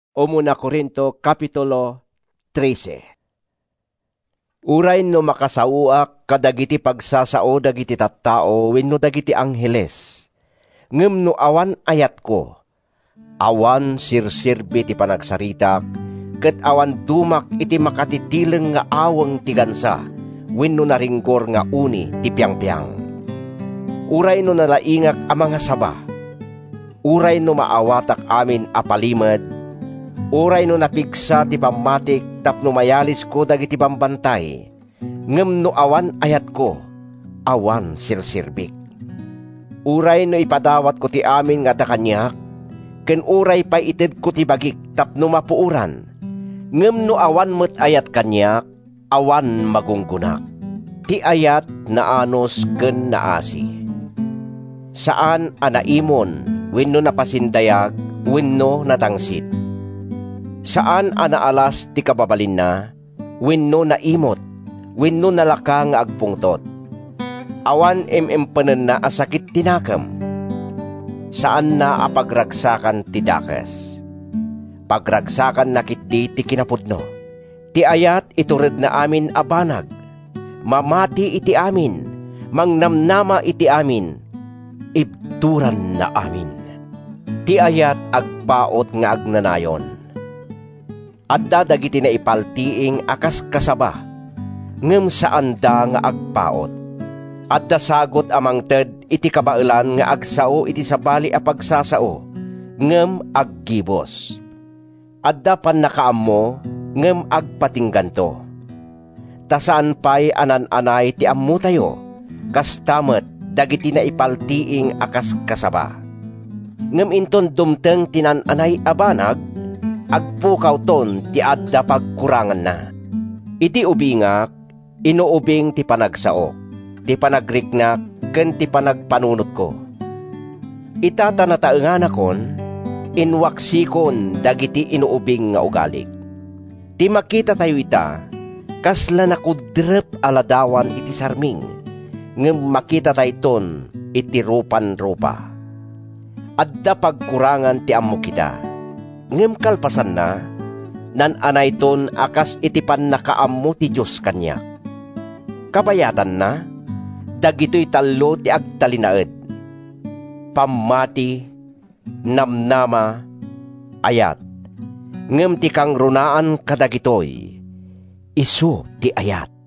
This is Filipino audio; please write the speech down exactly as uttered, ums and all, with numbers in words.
Umuna Korinto Kapitulo thirteen. Uray no makasauak kadagiti pagsasao dagiti tattao wenno dagiti angheles. Ngem no awan ayat ko, awan sirsirbi ti panagsarita, ket awan dumak iti makatitileng nga aweng ti gansa, wenno naringgor nga uni ti piangpiang. Uray no nalaingak a mga saba, uray no maawatak amin apalimed, uray no napigsa ti pamatik tapno mayalis ko dagiti bambantay, ngem no awan ayat ko, awan sirsirbik. Uray no ipadawat ko ti amin nga dakanyak, ken uray pa ited ko ti bagik tapno mapuuran, ngem no awan met ayat kanyak, awan magunggunak. Ti ayat na anos ken naasi. Saan anaimon wenno napasindayag wenno natangsit? Saan anaalas ti kababalin na, wenno naimot, wenno nalaka nga agpungtot? Awan emempenen na asakit tinakam. Saan na apagragsakan ti dakes? Pagragsakan na kitdi ti kinapudno. Ti ayat itured na amin abanag, mamati iti amin, mangnamnama iti amin, ibturan na amin. Ti ayat agpaot nga agnanayon. Adda dagiti na ipaltiing akas kasaba, ngem saan da nga agpaot. Adda sagot amang ted iti kabailan nga agsao iti sabali a pagsasao, ngem aggibos. Adda pan nakaammo, ngem agpatingganto. Tasaan pa'y anan-anay ti ammo tayo, kastamet dagiti na ipaltiing akas kasaba. Ngem inton dumteng tinan-anay abanag, agpukaw ton ti adda pagkurangan na. Iti ubingak, inuubing ti panagsaok, ti panagriknak, ken ti panagpanunot ko. Itatanataengan akon, inwaksikon dagiti inuubing nga ugalik. Ti makita tayo ita, kasla nakudrep aladawan iti sarming, ngem makita tayo ton iti rupan-rupa. Adda pagkurangan ti ammo kita, ngem kalpasan na, nan anay ton akas iti pan nakaammo ti Diyos kanya. Kabayatan na, dagito'y talo ti agtalinaed, pamati, namnama, ayat, ngem ti kang runaan kadagitoy, isu ti ayat.